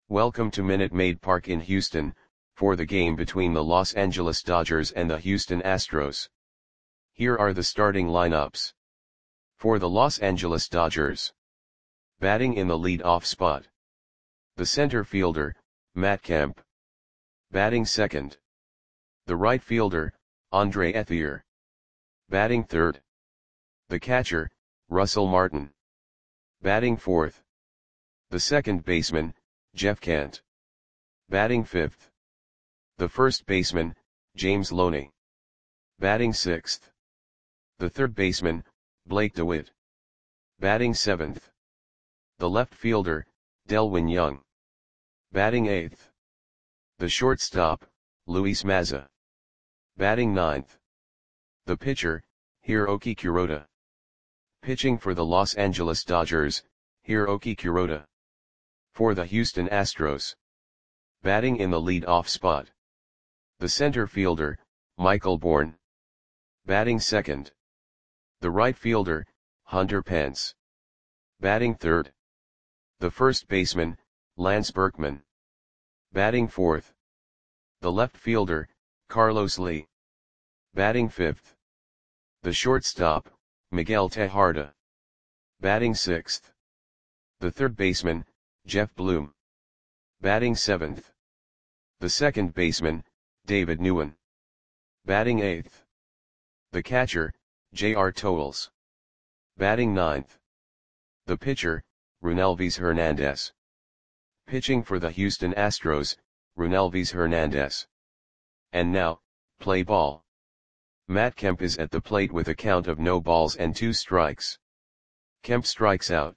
Welcome to Minute Maid Park in Houston, for the game between the Los Angeles Dodgers and the Houston Astros. Here are the starting lineups. For the Los Angeles Dodgers. Batting in the lead-off spot. The center fielder, Matt Kemp. Batting second. The right fielder, Andre Ethier. Batting third. The catcher, Russell Martin. Batting fourth. The second baseman, Jeff Kent. Batting fifth. The first baseman, James Loney. Batting sixth. The third baseman, Blake DeWitt. Batting seventh. The left fielder, Delwin Young. Batting eighth. The shortstop, Luis Mazza. Batting ninth. The pitcher, Hiroki Kuroda. Pitching for the Los Angeles Dodgers, Hiroki Kuroda. For the Houston Astros. Batting in the lead-off spot. The center fielder, Michael Bourn. Batting second. The right fielder, Hunter Pence. Batting third. The first baseman, Lance Berkman. Batting fourth. The left fielder, Carlos Lee. Batting fifth. The shortstop, Miguel Tejada. Batting sixth. The third baseman, Jeff Bloom. Batting seventh. The second baseman, David Nguyen. Batting eighth. The catcher, J.R. Towles. Batting ninth. The pitcher, Runelvis Hernandez. Pitching for the Houston Astros, Runelvis Hernandez. And now, play ball. Matt Kemp is at the plate with a count of no balls and 2 strikes. Kemp strikes out.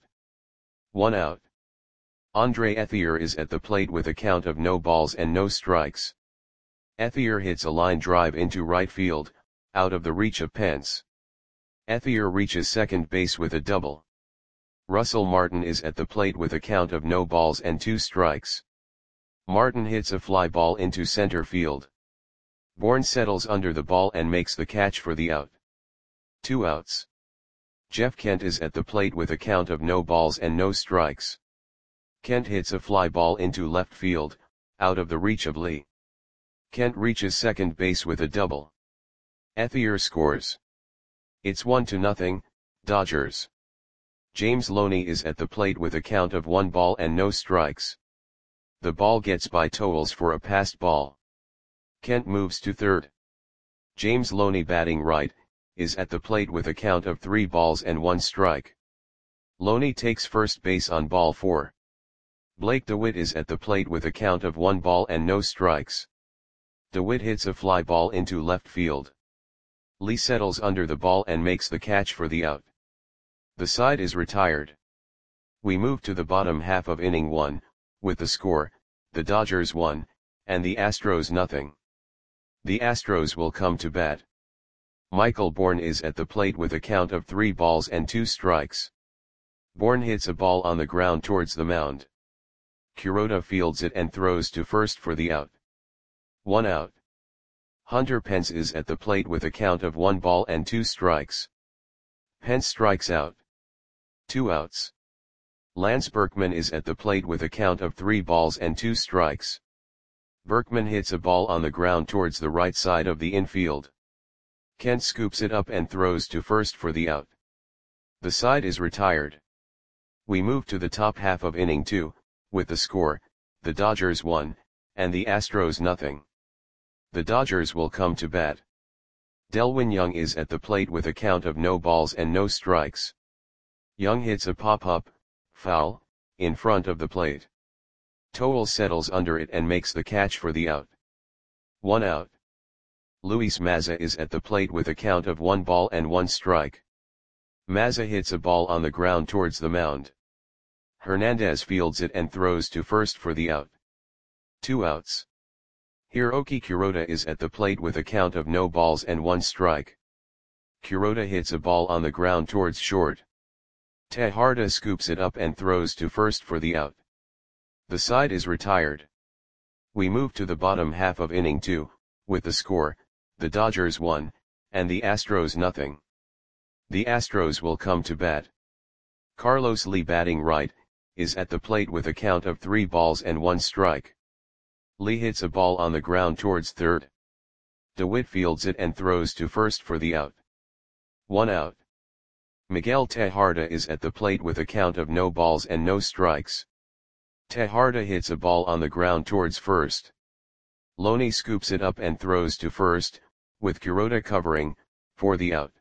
1 out. Andre Ethier is at the plate with a count of no balls and no strikes. Ethier hits a line drive into right field, out of the reach of Pence. Ethier reaches second base with a double. Russell Martin is at the plate with a count of no balls and 2 strikes. Martin hits a fly ball into center field. Bourn settles under the ball and makes the catch for the out. 2 outs. Jeff Kent is at the plate with a count of no balls and no strikes. Kent hits a fly ball into left field, out of the reach of Lee. Kent reaches second base with a double. Ethier scores. It's 1-0, Dodgers. James Loney is at the plate with a count of 1 ball and no strikes. The ball gets by Towles for a passed ball. Kent moves to third. James Loney, batting right, is at the plate with a count of 3 balls and 1 strike. Loney takes first base on ball 4. Blake DeWitt is at the plate with a count of 1 ball and no strikes. DeWitt hits a fly ball into left field. Lee settles under the ball and makes the catch for the out. The side is retired. We move to the bottom half of inning 1, with the score, the Dodgers 1, and the Astros 0. The Astros will come to bat. Michael Bourn is at the plate with a count of 3 balls and 2 strikes. Bourn hits a ball on the ground towards the mound. Kuroda fields it and throws to first for the out. 1 out. Hunter Pence is at the plate with a count of 1 ball and 2 strikes. Pence strikes out. 2 outs. Lance Berkman is at the plate with a count of 3 balls and 2 strikes. Berkman hits a ball on the ground towards the right side of the infield. Kent scoops it up and throws to first for the out. The side is retired. We move to the top half of inning 2, with the score, the Dodgers 1, and the Astros 0. The Dodgers will come to bat. Delwin Young is at the plate with a count of no balls and no strikes. Young hits a pop-up, foul, in front of the plate. Towles settles under it and makes the catch for the out. 1 out. Luis Mazza is at the plate with a count of 1 ball and 1 strike. Mazza hits a ball on the ground towards the mound. Hernandez fields it and throws to first for the out. 2 outs. Hiroki Kuroda is at the plate with a count of no balls and 1 strike. Kuroda hits a ball on the ground towards short. Tejada scoops it up and throws to first for the out. The side is retired. We move to the bottom half of inning 2, with the score, the Dodgers 1, and the Astros 0. The Astros will come to bat. Carlos Lee, batting right, is at the plate with a count of 3 balls and 1 strike. Lee hits a ball on the ground towards third. DeWitt fields it and throws to first for the out. 1 out. Miguel Tejada is at the plate with a count of no balls and no strikes. Tejada hits a ball on the ground towards first. Loney scoops it up and throws to first, with Kuroda covering, for the out.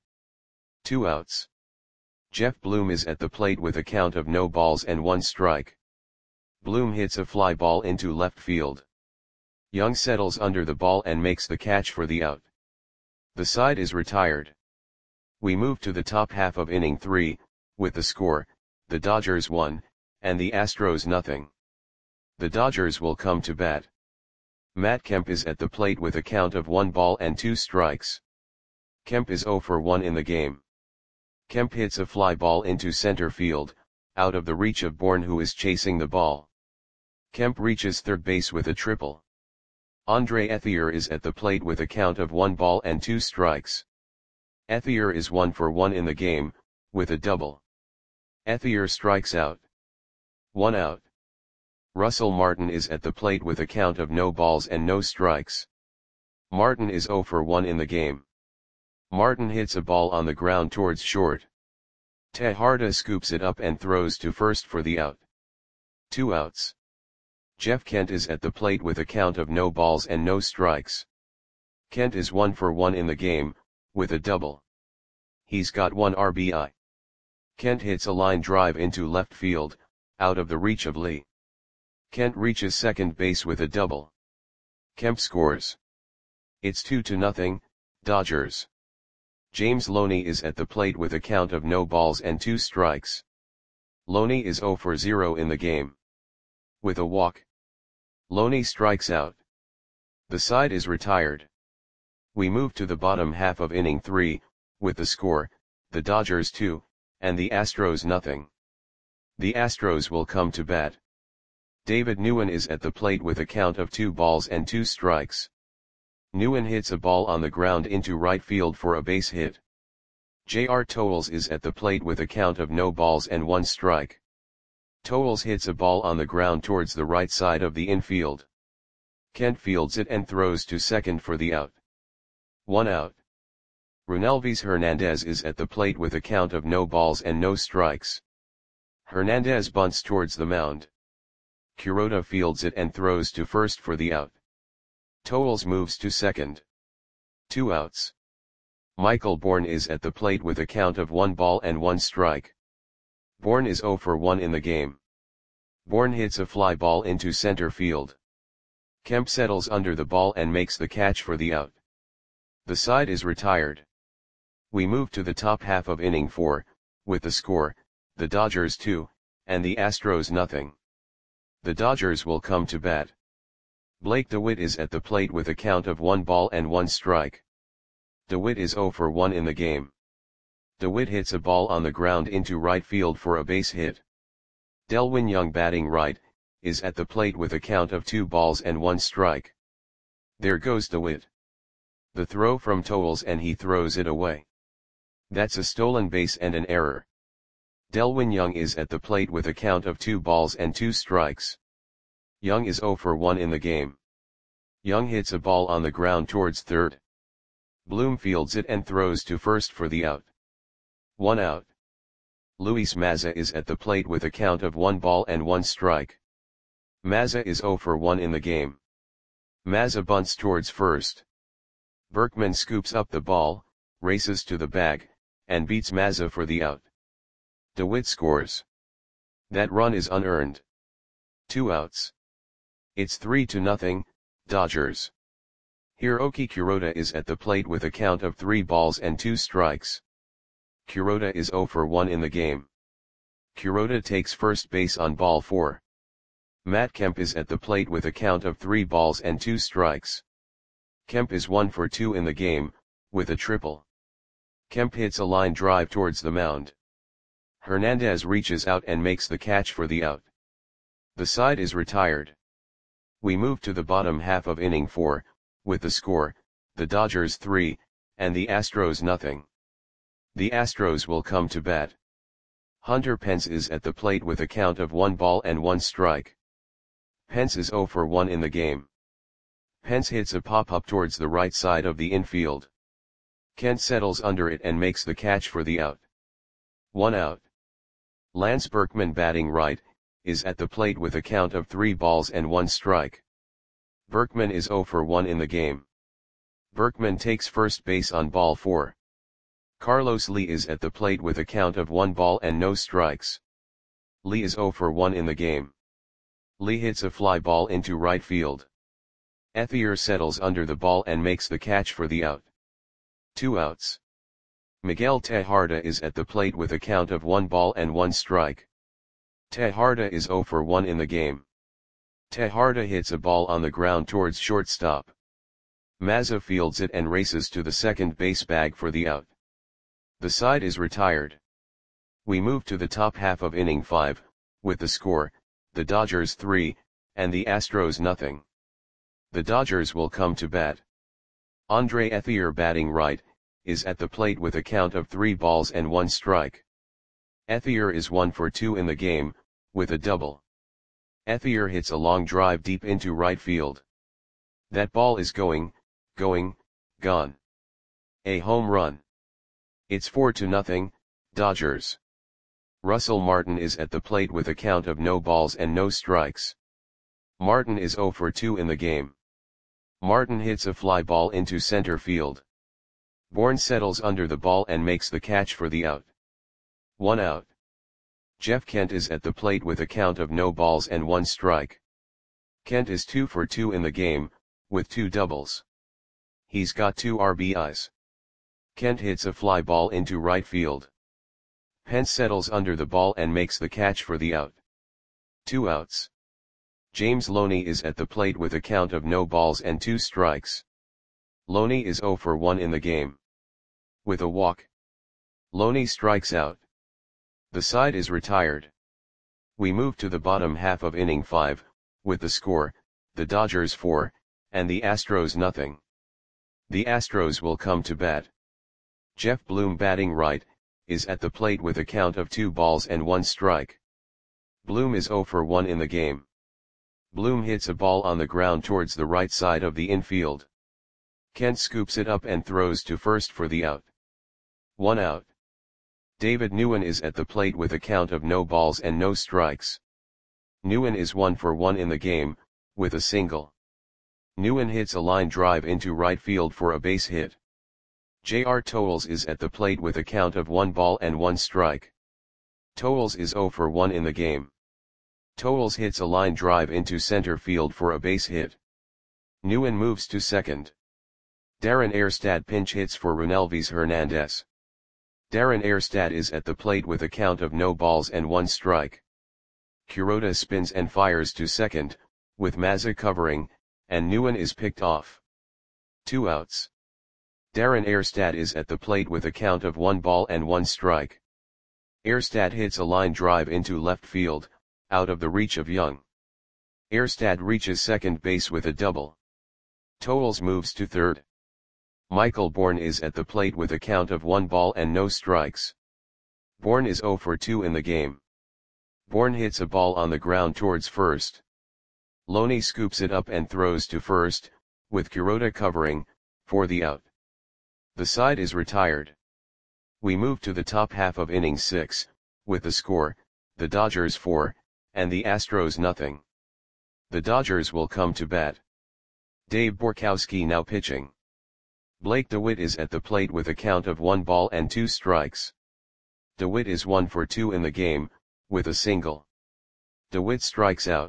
2 outs. Jeff Bloom is at the plate with a count of no balls and 1 strike. Bloom hits a fly ball into left field. Young settles under the ball and makes the catch for the out. The side is retired. We move to the top half of inning 3, with the score, the Dodgers 1, and the Astros nothing. The Dodgers will come to bat. Matt Kemp is at the plate with a count of 1 ball and 2 strikes. Kemp is 0 for 1 in the game. Kemp hits a fly ball into center field, out of the reach of Bourne, who is chasing the ball. Kemp reaches third base with a triple. Andre Ethier is at the plate with a count of 1 ball and 2 strikes. Ethier is 1 for 1 in the game, with a double. Ethier strikes out. 1 out. Russell Martin is at the plate with a count of no balls and no strikes. Martin is 0 for 1 in the game. Martin hits a ball on the ground towards short. Tejada scoops it up and throws to first for the out. 2 outs. Jeff Kent is at the plate with a count of no balls and no strikes. Kent is 1 for 1 in the game, with a double. He's got 1 RBI. Kent hits a line drive into left field, out of the reach of Lee. Kent reaches second base with a double. Kemp scores. It's 2-0, Dodgers. James Loney is at the plate with a count of no balls and 2 strikes. Loney is 0 for 0 in the game. With a walk, Loney strikes out. The side is retired. We move to the bottom half of inning 3, with the score, the Dodgers 2, and the Astros nothing. The Astros will come to bat. David Nguyen is at the plate with a count of 2 balls and 2 strikes. Nguyen hits a ball on the ground into right field for a base hit. J.R. Towles is at the plate with a count of no balls and 1 strike. Towles hits a ball on the ground towards the right side of the infield. Kent fields it and throws to second for the out. 1 out. Runelvis Hernandez is at the plate with a count of no balls and no strikes. Hernandez bunts towards the mound. Kuroda fields it and throws to first for the out. Towles moves to second. 2 outs. Michael Bourne is at the plate with a count of 1 ball and 1 strike. Bourne is 0 for 1 in the game. Bourne hits a fly ball into center field. Kemp settles under the ball and makes the catch for the out. The side is retired. We move to the top half of inning 4, with the score, the Dodgers 2, and the Astros nothing. The Dodgers will come to bat. Blake DeWitt is at the plate with a count of 1 ball and 1 strike. DeWitt is 0 for 1 in the game. DeWitt hits a ball on the ground into right field for a base hit. Delwin Young, batting right, is at the plate with a count of 2 balls and 1 strike. There goes DeWitt. The throw from Towles and he throws it away. That's a stolen base and an error. Delwin Young is at the plate with a count of 2 balls and 2 strikes. Young is 0 for 1 in the game. Young hits a ball on the ground towards third. Bloom fields it and throws to first for the out. 1 out. Luis Mazza is at the plate with a count of 1 ball and 1 strike. Mazza is 0 for 1 in the game. Mazza bunts towards first. Berkman scoops up the ball, races to the bag, and beats Mazza for the out. DeWitt scores. That run is unearned. 2 outs. It's 3-0, Dodgers. Hiroki Kuroda is at the plate with a count of 3 balls and 2 strikes. Kuroda is 0 for 1 in the game. Kuroda takes first base on ball 4. Matt Kemp is at the plate with a count of 3 balls and 2 strikes. Kemp is 1 for 2 in the game, with a triple. Kemp hits a line drive towards the mound. Hernandez reaches out and makes the catch for the out. The side is retired. We move to the bottom half of inning 4, with the score, the Dodgers 3, and the Astros nothing. The Astros will come to bat. Hunter Pence is at the plate with a count of 1 ball and 1 strike. Pence is 0 for 1 in the game. Pence hits a pop-up towards the right side of the infield. Kent settles under it and makes the catch for the out. 1 out. Lance Berkman, batting right, is at the plate with a count of 3 balls and 1 strike. Berkman is 0 for 1 in the game. Berkman takes first base on ball 4. Carlos Lee is at the plate with a count of 1 ball and no strikes. Lee is 0 for 1 in the game. Lee hits a fly ball into right field. Ethier settles under the ball and makes the catch for the out. 2 outs. Miguel Tejada is at the plate with a count of 1 ball and 1 strike. Tejada is 0 for 1 in the game. Tejada hits a ball on the ground towards shortstop. Mazza fields it and races to the second base bag for the out. The side is retired. We move to the top half of inning 5, with the score, the Dodgers 3, and the Astros nothing. The Dodgers will come to bat. Andre Ethier, batting right, is at the plate with a count of 3 balls and 1 strike. Ethier is 1 for 2 in the game, with a double. Ethier hits a long drive deep into right field. That ball is gone. A home run. It's 4-0, Dodgers. Russell Martin is at the plate with a count of no balls and no strikes. Martin is 0 for 2 in the game. Martin hits a fly ball into center field. Bourne settles under the ball and makes the catch for the out. 1 out. Jeff Kent is at the plate with a count of no balls and 1 strike. Kent is 2 for 2 in the game, with 2 doubles. He's got 2 RBIs. Kent hits a fly ball into right field. Pence settles under the ball and makes the catch for the out. 2 outs. James Loney is at the plate with a count of no balls and 2 strikes. Loney is 0 for 1 in the game. With a walk, Loney strikes out. The side is retired. We move to the bottom half of inning 5, with the score, the Dodgers 4, and the Astros nothing. The Astros will come to bat. Jeff Bloom, batting right, is at the plate with a count of 2 balls and 1 strike. Bloom is 0 for 1 in the game. Bloom hits a ball on the ground towards the right side of the infield. Kent scoops it up and throws to first for the out. 1 out. David Nguyen is at the plate with a count of no balls and no strikes. Nguyen is 1 for 1 in the game, with a single. Nguyen hits a line drive into right field for a base hit. J.R. Towles is at the plate with a count of 1 ball and 1 strike. Towles is 0 for 1 in the game. Towles hits a line drive into center field for a base hit. Nguyen moves to second. Darren Erstad pinch hits for Runelvis Hernandez. Darren Erstad is at the plate with a count of no balls and 1 strike. Kuroda spins and fires to second, with Mazza covering, and Nguyen is picked off. 2 outs. Darren Erstad is at the plate with a count of 1 ball and 1 strike. Erstad hits a line drive into left field, out of the reach of Young. Erstad reaches second base with a double. Towles moves to third. Michael Bourne is at the plate with a count of 1 ball and no strikes. Bourne is 0 for 2 in the game. Bourne hits a ball on the ground towards first. Loney scoops it up and throws to first, with Kuroda covering, for the out. The side is retired. We move to the top half of inning 6, with the score, the Dodgers 4, and the Astros nothing. The Dodgers will come to bat. Dave Borkowski now pitching. Blake DeWitt is at the plate with a count of 1 ball and 2 strikes. DeWitt is 1 for 2 in the game, with a single. DeWitt strikes out.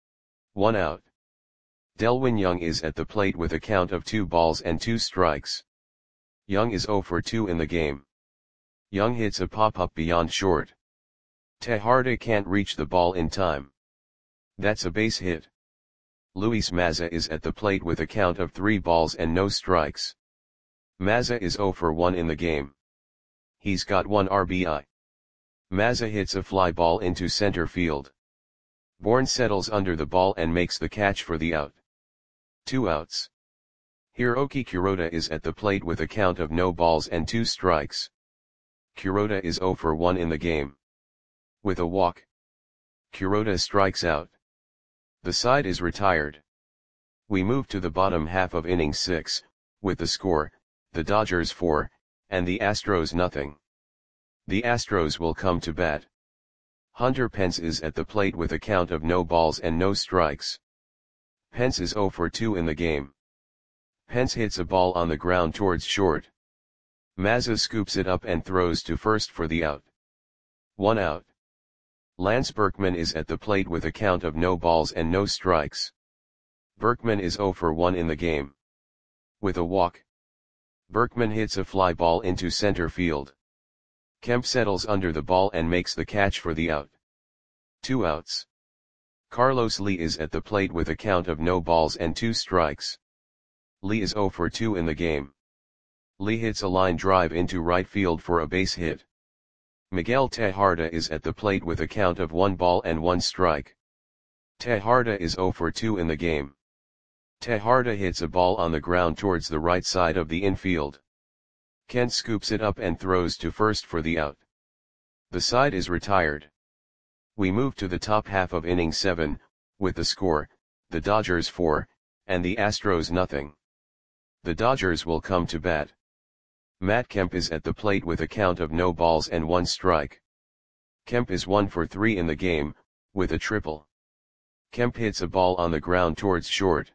1 out. Delwin Young is at the plate with a count of 2 balls and 2 strikes. Young is 0 for 2 in the game. Young hits a pop-up beyond short. Tejada can't reach the ball in time. That's a base hit. Luis Mazza is at the plate with a count of 3 balls and no strikes. Mazza is 0 for 1 in the game. He's got 1 RBI. Mazza hits a fly ball into center field. Bourne settles under the ball and makes the catch for the out. 2 outs. Hiroki Kuroda is at the plate with a count of no balls and 2 strikes. Kuroda is 0 for 1 in the game. With a walk, Kuroda strikes out. The side is retired. We move to the bottom half of inning 6, with the score, the Dodgers 4, and the Astros nothing. The Astros will come to bat. Hunter Pence is at the plate with a count of no balls and no strikes. Pence is 0 for 2 in the game. Pence hits a ball on the ground towards short. Mazza scoops it up and throws to first for the out. 1 out. Lance Berkman is at the plate with a count of no balls and no strikes. Berkman is 0 for 1 in the game. With a walk, Berkman hits a fly ball into center field. Kemp settles under the ball and makes the catch for the out. 2 outs. Carlos Lee is at the plate with a count of no balls and 2 strikes. Lee is 0 for 2 in the game. Lee hits a line drive into right field for a base hit. Miguel Tejada is at the plate with a count of 1 ball and 1 strike. Tejada is 0 for 2 in the game. Tejada hits a ball on the ground towards the right side of the infield. Kent scoops it up and throws to first for the out. The side is retired. We move to the top half of inning 7, with the score, the Dodgers 4, and the Astros nothing. The Dodgers will come to bat. Matt Kemp is at the plate with a count of no balls and 1 strike. Kemp is 1 for 3 in the game, with a triple. Kemp hits a ball on the ground towards short.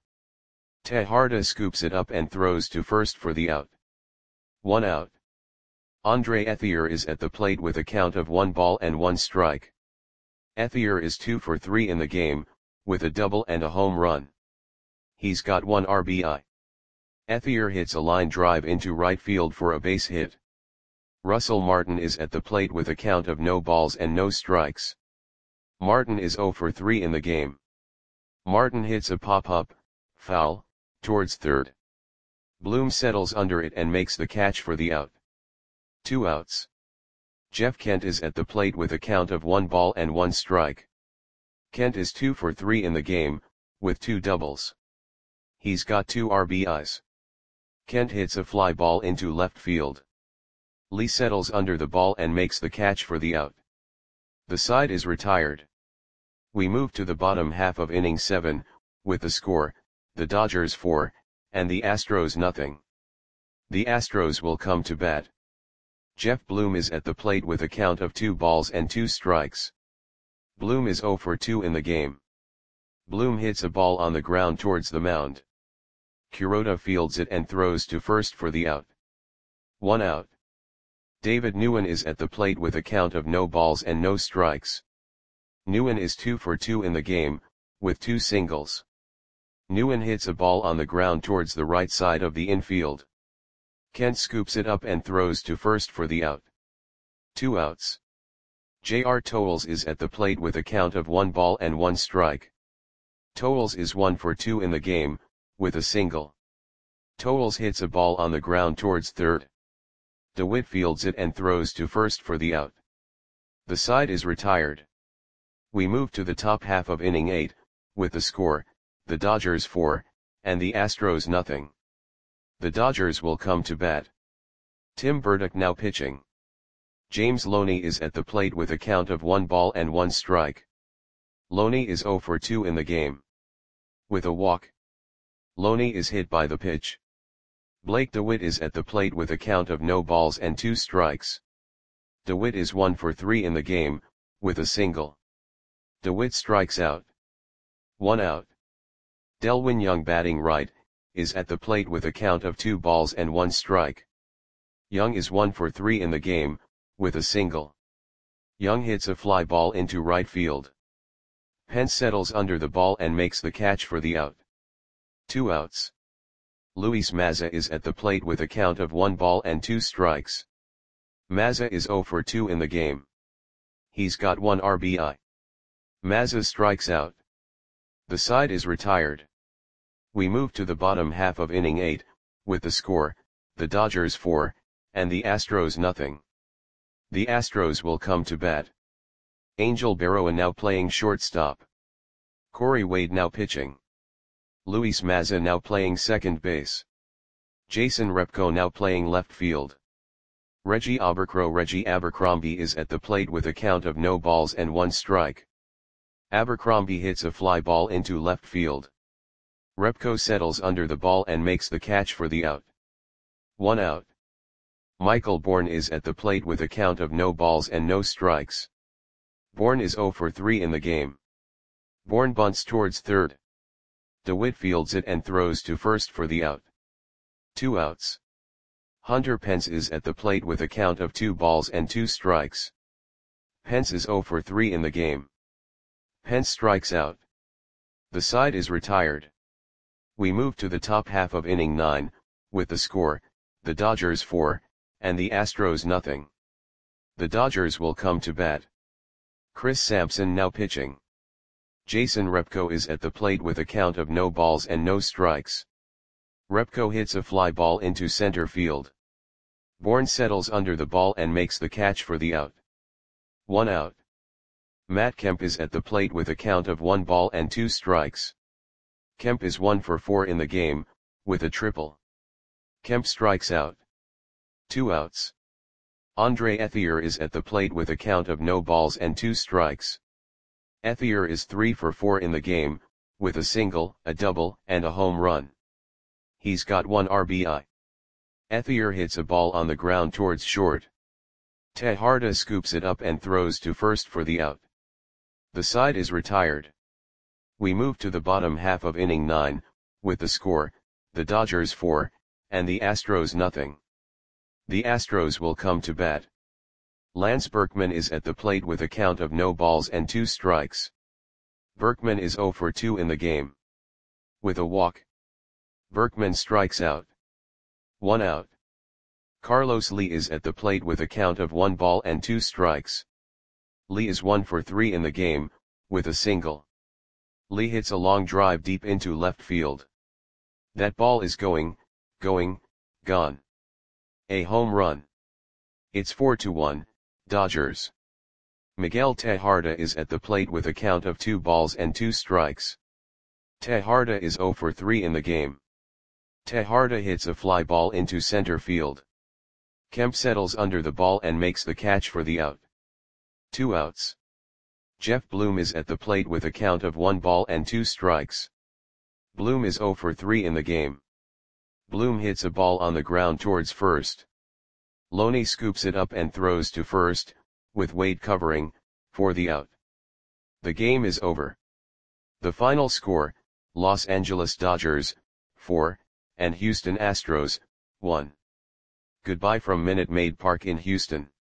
Tejada scoops it up and throws to first for the out. 1 out. Andre Ethier is at the plate with a count of 1 ball and 1 strike. Ethier is 2 for 3 in the game, with a double and a home run. He's got 1 RBI. Ethier hits a line drive into right field for a base hit. Russell Martin is at the plate with a count of no balls and no strikes. Martin is 0 for 3 in the game. Martin hits a pop-up, foul, towards third. Bloom settles under it and makes the catch for the out. 2 outs. Jeff Kent is at the plate with a count of 1 ball and 1 strike. Kent is 2 for 3 in the game, with 2 doubles. He's got 2 RBIs. Kent hits a fly ball into left field. Lee settles under the ball and makes the catch for the out. The side is retired. We move to the bottom half of inning 7, with the score, the Dodgers 4, and the Astros nothing. The Astros will come to bat. Jeff Bloom is at the plate with a count of 2 balls and 2 strikes. Bloom is 0 for 2 in the game. Bloom hits a ball on the ground towards the mound. Kuroda fields it and throws to first for the out. 1 out. David Nguyen is at the plate with a count of no balls and no strikes. Nguyen is 2 for 2 in the game, with 2 singles. Nguyen hits a ball on the ground towards the right side of the infield. Kent scoops it up and throws to first for the out. 2 outs. J.R. Towles is at the plate with a count of 1 ball and 1 strike. Towles is 1 for 2 in the game, with a single. Towles hits a ball on the ground towards third. DeWitt fields it and throws to first for the out. The side is retired. We move to the top half of inning 8, with the score, the Dodgers 4, and the Astros nothing. The Dodgers will come to bat. Tim Burdick now pitching. James Loney is at the plate with a count of 1 ball and 1 strike. Loney is 0 for 2 in the game. With a walk, Loney is hit by the pitch. Blake DeWitt is at the plate with a count of no balls and 2 strikes. DeWitt is 1 for 3 in the game, with a single. DeWitt strikes out. 1 out. Delwin Young batting right, is at the plate with a count of 2 balls and 1 strike. Young is 1 for 3 in the game, with a single. Young hits a fly ball into right field. Pence settles under the ball and makes the catch for the out. 2 outs. Luis Mazza is at the plate with a count of 1 ball and 2 strikes. Mazza is 0 for 2 in the game. He's got 1 RBI. Mazza strikes out. The side is retired. We move to the bottom half of inning 8, with the score, the Dodgers 4, and the Astros nothing. The Astros will come to bat. Angel Berroa now playing shortstop. Corey Wade now pitching. Luis Mazza now playing second base. Jason Repko now playing left field. Reggie Abercrombie is at the plate with a count of no balls and one strike. Abercrombie hits a fly ball into left field. Repko settles under the ball and makes the catch for the out. 1 out. Michael Bourne is at the plate with a count of no balls and no strikes. Bourne is 0 for 3 in the game. Bourne bunts towards third. DeWitt fields it and throws to first for the out. 2 outs. Hunter Pence is at the plate with a count of 2 balls and 2 strikes. Pence is 0 for 3 in the game. Pence strikes out. The side is retired. We move to the top half of inning 9, with the score, the Dodgers 4, and the Astros nothing. The Dodgers will come to bat. Chris Sampson now pitching. Jason Repko is at the plate with a count of no balls and no strikes. Repko hits a fly ball into center field. Bourne settles under the ball and makes the catch for the out. 1 out. Matt Kemp is at the plate with a count of 1 ball and 2 strikes. Kemp is 1 for 4 in the game, with a triple. Kemp strikes out. 2 outs. Andre Ethier is at the plate with a count of no balls and 2 strikes. Ethier is 3 for 4 in the game, with a single, a double, and a home run. He's got 1 RBI. Ethier hits a ball on the ground towards short. Tejada scoops it up and throws to first for the out. The side is retired. We move to the bottom half of inning 9, with the score, the Dodgers 4, and the Astros nothing. The Astros will come to bat. Lance Berkman is at the plate with a count of no balls and 2 strikes. Berkman is 0 for 2 in the game. With a walk. Berkman strikes out. 1 out. Carlos Lee is at the plate with a count of 1 ball and 2 strikes. Lee is 1 for 3 in the game, with a single. Lee hits a long drive deep into left field. That ball is gone. A home run. It's 4-1, Dodgers. Miguel Tejada is at the plate with a count of 2 balls and 2 strikes. Tejada is 0 for 3 in the game. Tejada hits a fly ball into center field. Kemp settles under the ball and makes the catch for the out. 2 outs. Jeff Bloom is at the plate with a count of 1 ball and 2 strikes. Bloom is 0 for 3 in the game. Bloom hits a ball on the ground towards first. Loney scoops it up and throws to first, with Wade covering, for the out. The game is over. The final score, Los Angeles Dodgers, 4, and Houston Astros, 1. Goodbye from Minute Maid Park in Houston.